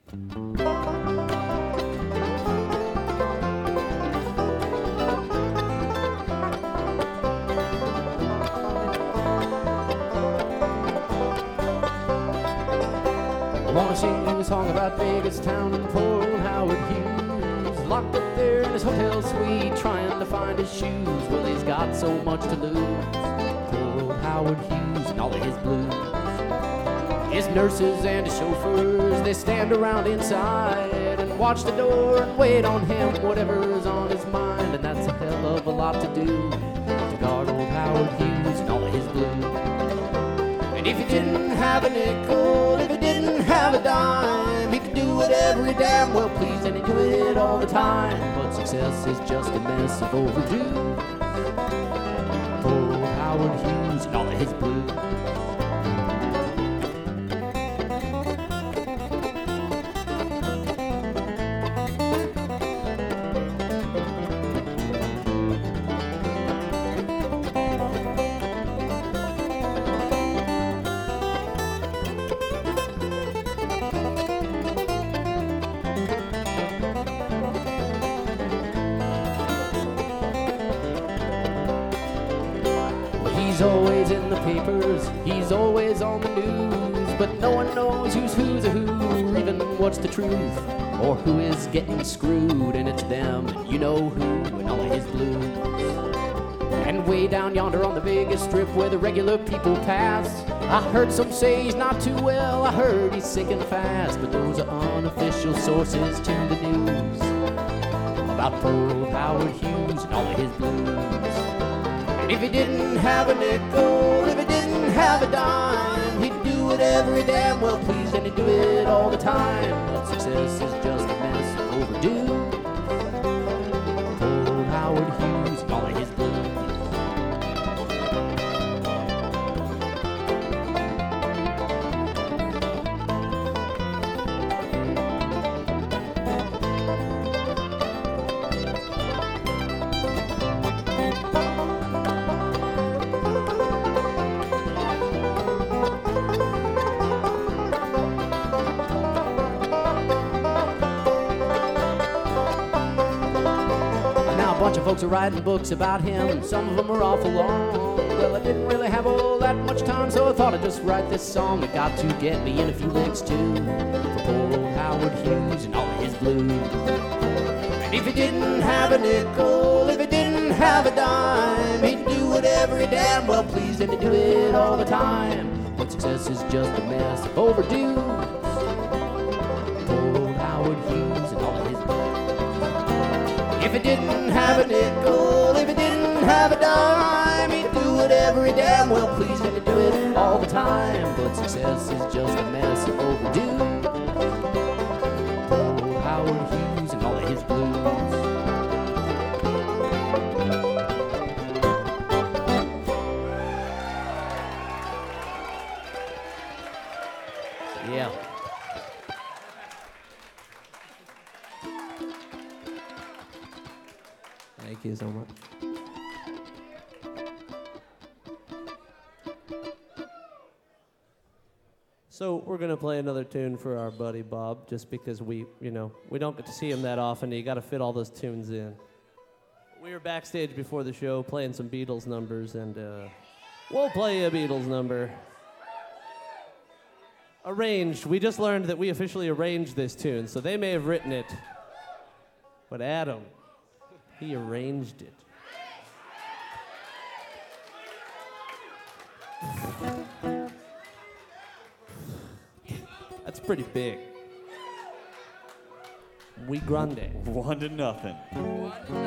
I wanna sing you a song about Vegas town and poor old Howard Hughes, locked up there in his hotel suite, trying to find his shoes. Well, he's got so much to lose. Poor old Howard Hughes and all of his blues. His nurses and his chauffeurs, they stand around inside and watch the door and wait on him, whatever's on his mind. And that's a hell of a lot to do, to guard old Howard Hughes and all of his blues. And if he didn't have a nickel, if he didn't have a dime, he could do whatever he damn well pleased, and he'd do it all the time. But success is just a mess of overdue. Poor old Howard Hughes and all of his blues. He's always in the papers, he's always on the news, but no one knows who's a who, or even what's the truth, or who is getting screwed, and it's them, and you know who, and all of his blues. And way down yonder on the Vegas Strip where the regular people pass, I heard some say he's not too well, I heard he's sick and fast, but those are unofficial sources to the news about poor old Howard Hughes and all of his blues. If he didn't have a nickel, if he didn't have a dime, he'd do whatever he damn well pleased, and he'd do it all the time. But success is just a mess overdue. Poor old Howard Hughes and all of his blues. A bunch of folks are writing books about him, some of them are awful long. Well, I didn't really have all that much time, so I thought I'd just write this song. It got to get me in a few licks too, for poor old Howard Hughes and all of his blues. And if he didn't have a nickel, if he didn't have a dime, he'd do whatever he damn well pleased, and he'd do it all the time. But success is just a mess of overdue. Poor old Howard Hughes and all of his blues. If he didn't have a nickel, if he didn't have a dime, he'd do whatever he damn well pleased, and he'd do it all the time. But success is just a mess of overdue. Poor old Howard Hughes and all of his blues. Yeah. Thank you so much. So we're gonna play another tune for our buddy Bob, just because we don't get to see him that often. You got to fit all those tunes in. We were backstage before the show playing some Beatles numbers, and we'll play a Beatles number. Arranged. We just learned that we officially arranged this tune, so they may have written it, but Adam, he arranged it. That's pretty big. We grande. 1-0.